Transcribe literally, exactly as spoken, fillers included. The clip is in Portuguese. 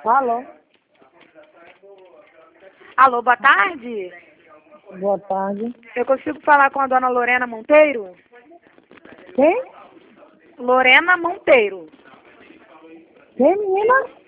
Alô? Alô, boa tarde. Boa tarde. Eu consigo falar com a dona Lorena Monteiro? Quem? Lorena Monteiro. Quem, menina?